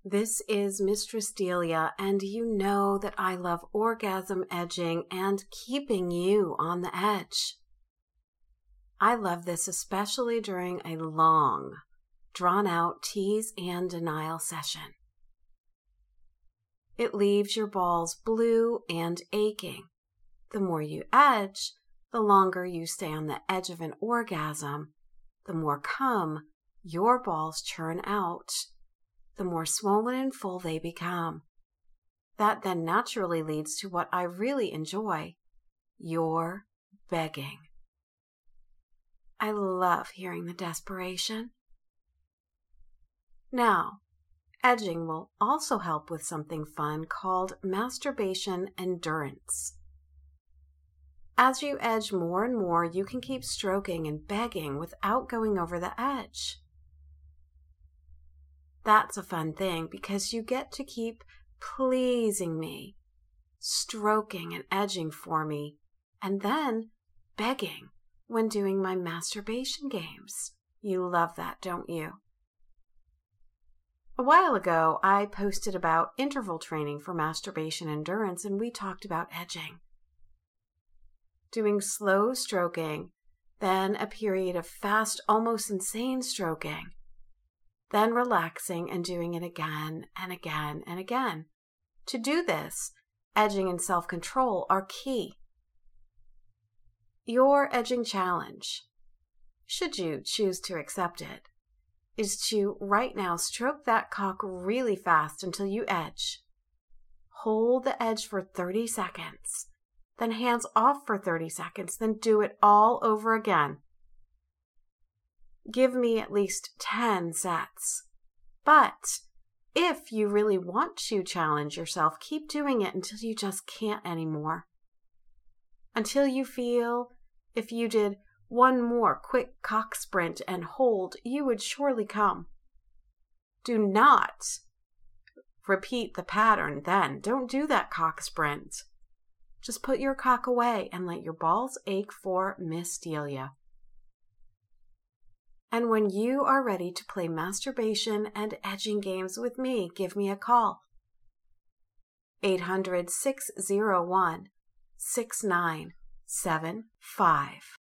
This is Mistress Delia, and you know that I love orgasm edging and keeping you on the edge. I love this especially during a long, drawn-out tease and denial session. It leaves your balls blue and aching. The more you edge, the longer you stay on the edge of an orgasm, the more cum your balls churn out, the more swollen and full they become. That then naturally leads to what I really enjoy, your begging. I love hearing the desperation. Now, edging will also help with something fun called masturbation endurance. As you edge more and more, you can keep stroking and begging without going over the edge. That's a fun thing because you get to keep pleasing me, stroking and edging for me, and then begging when doing my masturbation games. You love that, don't you? A while ago, I posted about interval training for masturbation endurance, and we talked about edging. Doing slow stroking, then a period of fast, almost insane stroking, then relaxing and doing it again and again and again. To do this, edging and self-control are key. Your edging challenge, should you choose to accept it, is to right now stroke that cock really fast until you edge. Hold the edge for 30 seconds, then hands off for 30 seconds, then do it all over again. Give me at least 10 sets. But if you really want to challenge yourself, keep doing it until you just can't anymore. Until you feel if you did one more quick cock sprint and hold, you would surely come. Do not repeat the pattern then. Don't do that cock sprint. Just put your cock away and let your balls ache for Miss Delia. And when you are ready to play masturbation and edging games with me, give me a call. 800-601-6975.